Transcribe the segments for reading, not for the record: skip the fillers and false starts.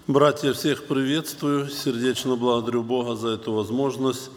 Братья, всех приветствую, сердечно благодарю Бога за эту возможность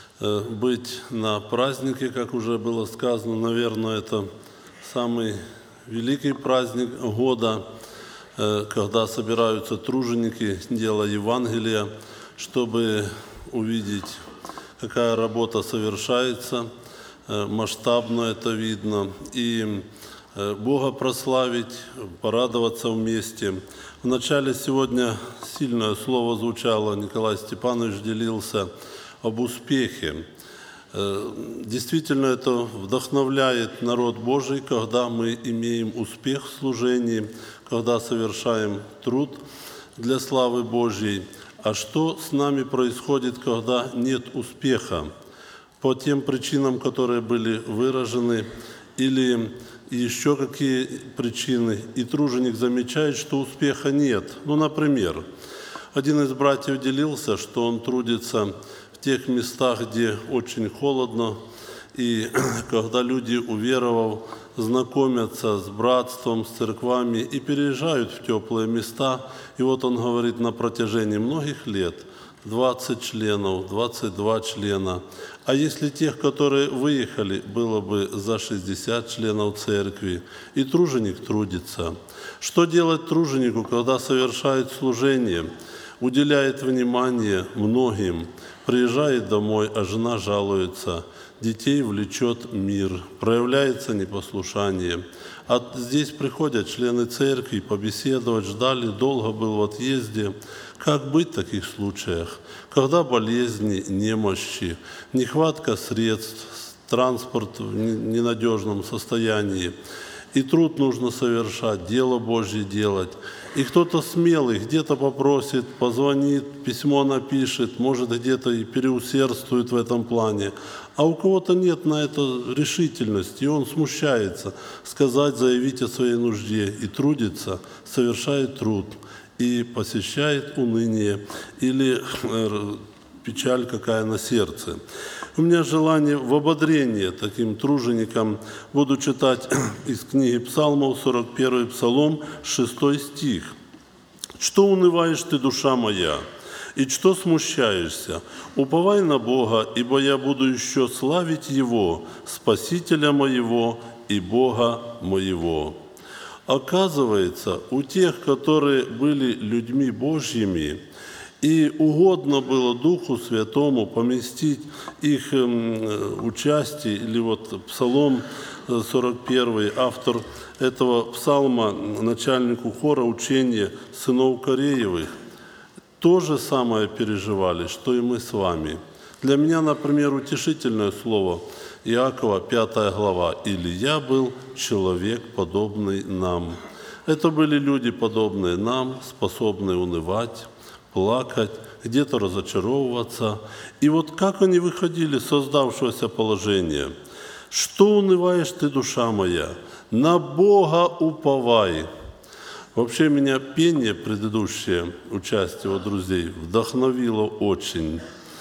быть на празднике, как уже было сказано. Наверное, это самый великий праздник года, когда собираются труженики дела Евангелия, чтобы увидеть, какая работа совершается, масштабно это видно, и Бога прославить, порадоваться вместе. Вначале сегодня сильное слово звучало, Николай Степанович делился об успехе. Действительно, это вдохновляет народ Божий, когда мы имеем успех в служении, когда совершаем труд для славы Божьей. А что с нами происходит, когда нет успеха? По тем причинам, которые были выражены, или еще какие причины, и труженик замечает, что успеха нет. Например, один из братьев делился, что он трудится в тех местах, где очень холодно, и когда люди, уверовав, знакомятся с братством, с церквами и переезжают в теплые места. И вот он говорит, на протяжении многих лет 20 членов, 22 члена. А если тех, которые выехали, было бы за 60 членов церкви, и труженик трудится. Что делать труженику, когда совершает служение, уделяет внимание многим, приезжает домой, а жена жалуется, детей влечет мир, проявляется непослушание. А здесь приходят члены церкви побеседовать, ждали, долго был в отъезде. Как быть в таких случаях? Когда болезни, немощи, нехватка средств, транспорт в ненадежном состоянии, и труд нужно совершать, дело Божье делать. И кто-то смелый где-то попросит, позвонит, письмо напишет, может где-то и переусердствует в этом плане. А у кого-то нет на это решительности, и он смущается сказать, заявить о своей нужде, и трудится, совершает труд, и посещает уныние или печаль какая на сердце. У меня желание в ободрение таким труженикам. Буду читать из книги Псалмов, 41 Псалом, 6 стих. «Что унываешь ты, душа моя, и что смущаешься? Уповай на Бога, ибо я буду еще славить Его, Спасителя моего и Бога моего». Оказывается, у тех, которые были людьми Божьими, и угодно было Духу Святому поместить их участие, или вот Псалом 41, автор этого псалма, начальнику хора учения сынов Кореевых, то же самое переживали, что и мы с вами. Для меня, например, утешительное слово Иакова, 5 глава. «Илия был человек, подобный нам». Это были люди, подобные нам, способные унывать, плакать, где-то разочаровываться. И вот как они выходили из создавшегося положения? «Что унываешь ты, душа моя? На Бога уповай». Вообще меня пение, предыдущее участие у друзей, вдохновило очень.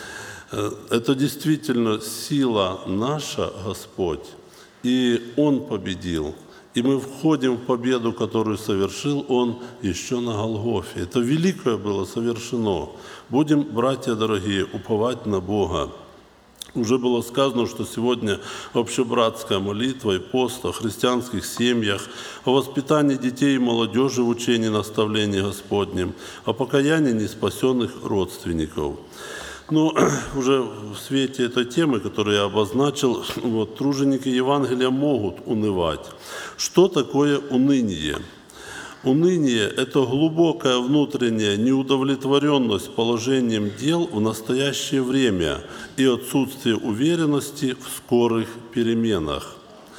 Это действительно сила наша, Господь, и Он победил. И мы входим в победу, которую совершил Он еще на Голгофе. Это великое было совершено. Будем, братья дорогие, уповать на Бога. Уже было сказано, что сегодня общебратская молитва и пост о христианских семьях, о воспитании детей и молодежи в учении наставления Господнем, о покаянии неспасенных родственников. Но уже в свете этой темы, которую я обозначил, труженики Евангелия могут унывать. Что такое уныние? Уныние – это глубокая внутренняя неудовлетворенность положением дел в настоящее время и отсутствие уверенности в скорых переменах.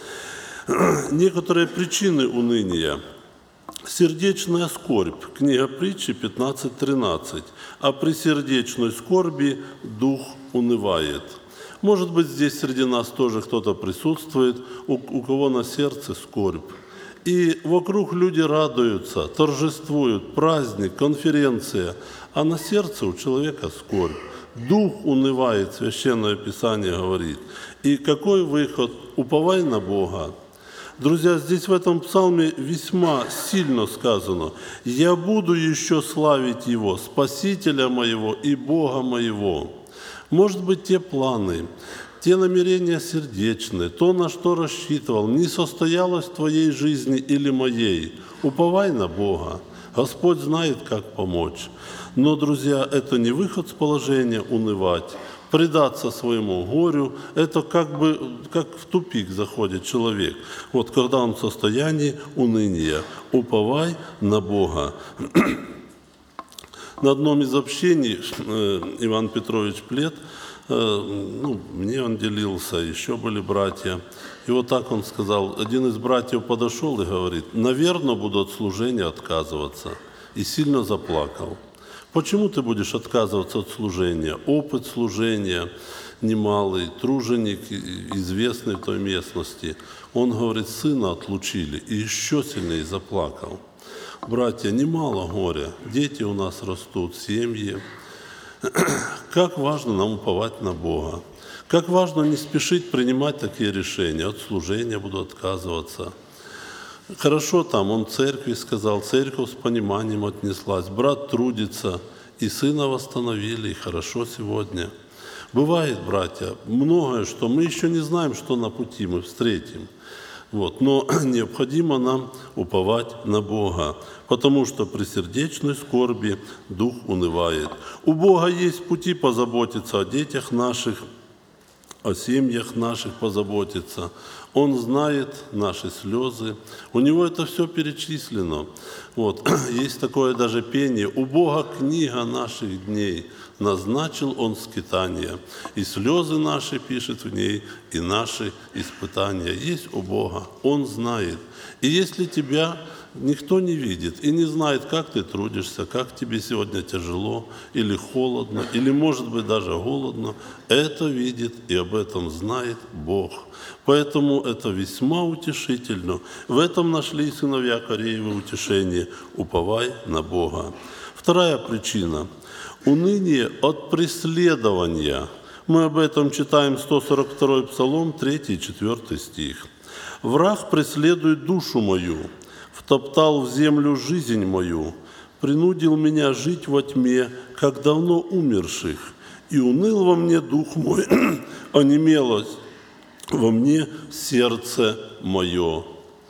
Некоторые причины уныния. Сердечная скорбь. Книга Притчи 15:13. «А при сердечной скорби дух унывает». Может быть, здесь среди нас тоже кто-то присутствует, у кого на сердце скорбь. И вокруг люди радуются, торжествуют, праздник, конференция, а на сердце у человека скорбь. Дух унывает, Священное Писание говорит. И какой выход? Уповай на Бога. Друзья, здесь в этом псалме весьма сильно сказано: «Я буду еще славить Его, Спасителя моего и Бога моего». Может быть, те планы, те намерения сердечные, то, на что рассчитывал, не состоялось в твоей жизни или моей. Уповай на Бога. Господь знает, как помочь. Но, друзья, это не выход с положения унывать. Предаться своему горю – это как в тупик заходит человек. Вот когда он в состоянии уныния. Уповай на Бога. На одном из общений Иван Петрович Плет, мне он делился, еще были братья. И вот так он сказал, один из братьев подошел и говорит: «Наверное, буду от служения отказываться». И сильно заплакал. «Почему ты будешь отказываться от служения? Опыт служения немалый, труженик, известный в той местности». Он говорит: «Сына отлучили». И еще сильнее заплакал. Братья, немало горя. Дети у нас растут, семьи. Как важно нам уповать на Бога. Как важно не спешить принимать такие решения. От служения буду отказываться. Хорошо там, он церкви сказал, церковь с пониманием отнеслась. Брат трудится, и сына восстановили, и хорошо сегодня. Бывает, братья, многое, что мы еще не знаем, что на пути мы встретим. Но необходимо нам уповать на Бога, потому что при сердечной скорби дух унывает. У Бога есть пути позаботиться о детях наших, о семьях наших позаботиться. Он знает наши слезы. У Него это все перечислено. Есть такое даже пение: «У Бога книга наших дней, назначил Он скитания, и слезы наши пишет в ней, и наши испытания». Есть у Бога, Он знает. И если тебя никто не видит и не знает, как ты трудишься, как тебе сегодня тяжело или холодно, или, может быть, даже голодно, это видит и об этом знает Бог. Поэтому это весьма утешительно. В этом нашли сыновья Кореевы утешение: уповай на Бога. Вторая причина – уныние от преследования. Мы об этом читаем 142-й Псалом, 3 и 4 стих. «Враг преследует душу мою, втоптал в землю жизнь мою, принудил меня жить во тьме, как давно умерших, и уныл во мне дух мой, онемелось во мне сердце мое».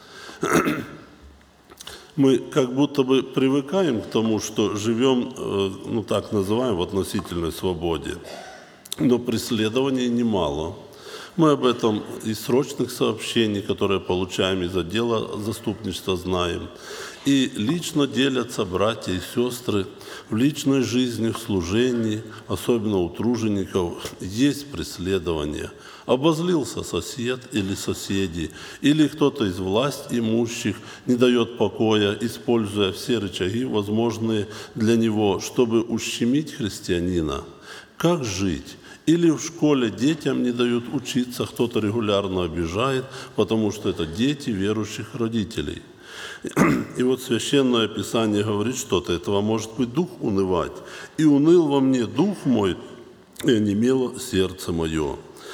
Мы как будто бы привыкаем к тому, что живем, так называем, в относительной свободе. Но преследований немало. Мы об этом из срочных сообщений, которые получаем из отдела заступничества, знаем. И лично делятся братья и сестры в личной жизни, в служении, особенно у тружеников, есть преследование. Обозлился сосед или соседи, или кто-то из власть имущих не дает покоя, используя все рычаги, возможные для него, чтобы ущемить христианина. Как жить? Или в школе детям не дают учиться, кто-то регулярно обижает, потому что это дети верующих родителей. И Священное Писание говорит, что от этого может быть дух унывать. «И уныл во мне дух мой, и онемело сердце мое».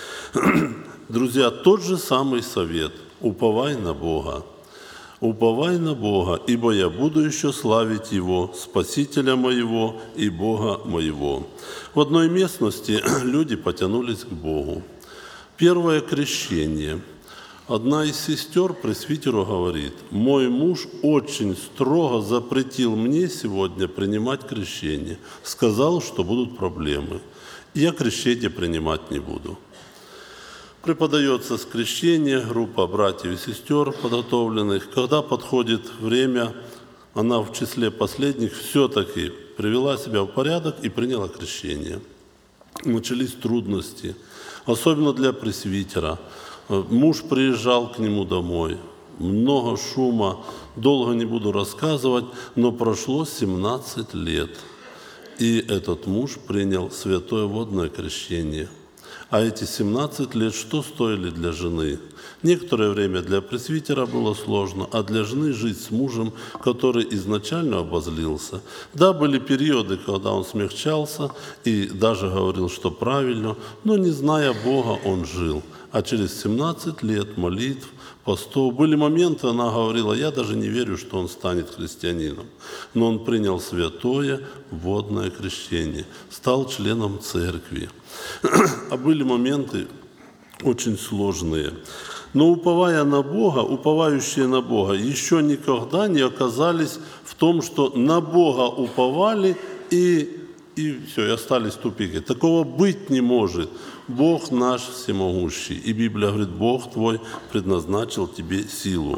Друзья, тот же самый совет – уповай на Бога. «Уповай на Бога, ибо я буду еще славить Его, Спасителя моего и Бога моего». В одной местности люди потянулись к Богу. Первое крещение. Одна из сестер пресвитеру говорит: «Мой муж очень строго запретил мне сегодня принимать крещение. Сказал, что будут проблемы. Я крещение принимать не буду». Преподается с крещения, группа братьев и сестер подготовленных. Когда подходит время, она в числе последних все-таки привела себя в порядок и приняла крещение. Начались трудности, особенно для пресвитера. Муж приезжал к нему домой. Много шума, долго не буду рассказывать, но прошло 17 лет. И этот муж принял святое водное крещение. А эти 17 лет что стоили для жены? Некоторое время для пресвитера было сложно, а для жены жить с мужем, который изначально обозлился. Да, были периоды, когда он смягчался и даже говорил, что правильно, но не зная Бога, он жил. а через 17 лет молитв, постов. Были моменты, она говорила, я даже не верю, что он станет христианином. Но он принял святое водное крещение, стал членом церкви. А были моменты очень сложные. Но уповая на Бога, уповающие на Бога, еще никогда не оказались в том, что на Бога уповали и все, и остались в тупике. Такого быть не может. Бог наш всемогущий. И Библия говорит, Бог твой предназначил тебе силу.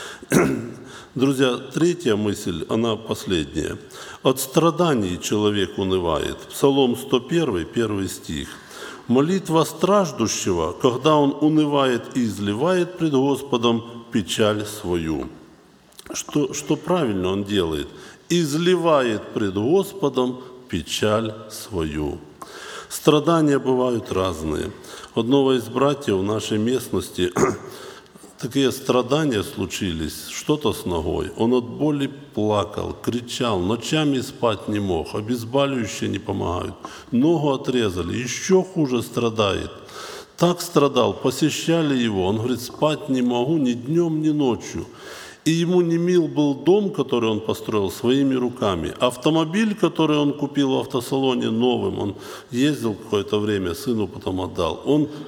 Друзья, третья мысль, она последняя. От страданий человек унывает. Псалом 101, 1 стих. Молитва страждущего, когда он унывает и изливает пред Господом печаль свою. Что правильно он делает? Изливает пред Господом печаль свою. Страдания бывают разные. У одного из братьев в нашей местности такие страдания случились, что-то с ногой. Он от боли плакал, кричал, ночами спать не мог, обезболивающие не помогают. Ногу отрезали, еще хуже страдает. Так страдал, посещали его. Он говорит, спать не могу ни днем, ни ночью. И ему не мил был дом, который он построил своими руками. Автомобиль, который он купил в автосалоне новым, он ездил какое-то время, сыну потом отдал.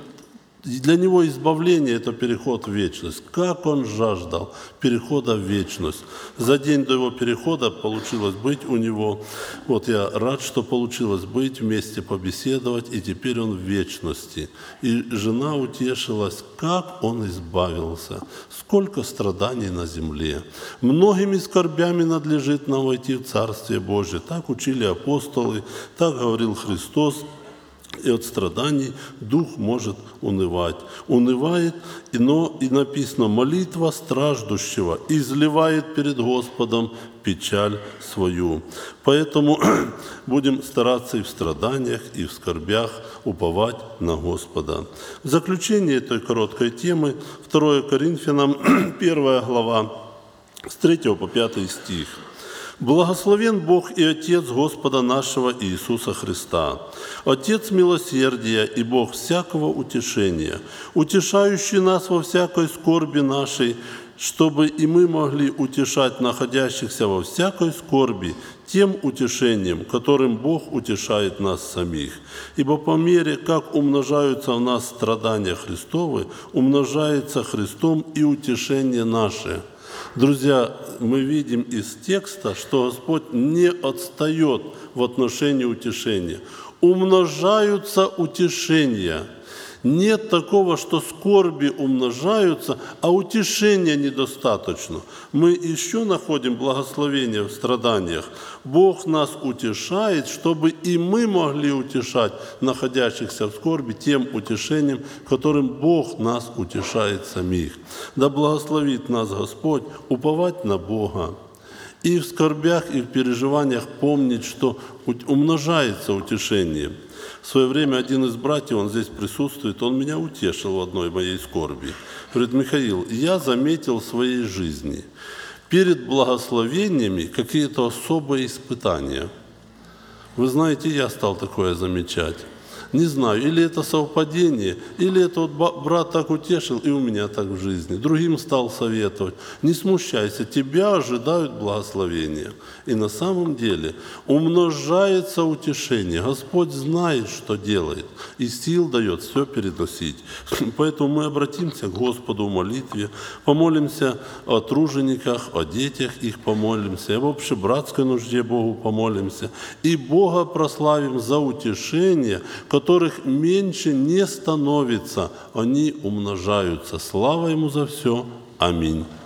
Для него избавление – это переход в вечность. Как он жаждал перехода в вечность. За день до его перехода получилось быть у него. Вот я рад, что получилось быть, вместе побеседовать, и теперь он в вечности. И жена утешилась, как он избавился. Сколько страданий на земле. Многими скорбями надлежит нам войти в Царствие Божие. Так учили апостолы, так говорил Христос. И от страданий дух может унывать. Унывает, но и написано, молитва страждущего изливает перед Господом печаль свою. Поэтому будем стараться и в страданиях, и в скорбях уповать на Господа. В заключение этой короткой темы 2 Коринфянам 1 глава с 3 по 5 стих. Благословен Бог и Отец Господа нашего Иисуса Христа, Отец милосердия и Бог всякого утешения, утешающий нас во всякой скорби нашей, чтобы и мы могли утешать находящихся во всякой скорби тем утешением, которым Бог утешает нас самих. Ибо по мере, как умножаются в нас страдания Христовы, умножается Христом и утешение наше». Друзья, мы видим из текста, что Господь не отстает в отношении утешения. Умножаются утешения. Нет такого, что скорби умножаются, а утешения недостаточно. Мы еще находим благословение в страданиях. Бог нас утешает, чтобы и мы могли утешать находящихся в скорби тем утешением, которым Бог нас утешает самих. Да благословит нас Господь уповать на Бога. И в скорбях, и в переживаниях помнить, что умножается утешение. В свое время один из братьев, он здесь присутствует, он меня утешил в одной моей скорби. Говорит, Михаил, я заметил в своей жизни перед благословениями какие-то особые испытания. Вы знаете, я стал такое замечать. Не знаю, или это совпадение, или это вот брат так утешил, и у меня так в жизни. Другим стал советовать. Не смущайся, тебя ожидают благословения. И на самом деле умножается утешение. Господь знает, что делает, и сил дает все переносить. Поэтому мы обратимся к Господу в молитве, помолимся о тружениках, о детях их помолимся, об общебратской нужде Богу помолимся. И Бога прославим за утешение, которых меньше не становится, они умножаются. Слава Ему за все. Аминь.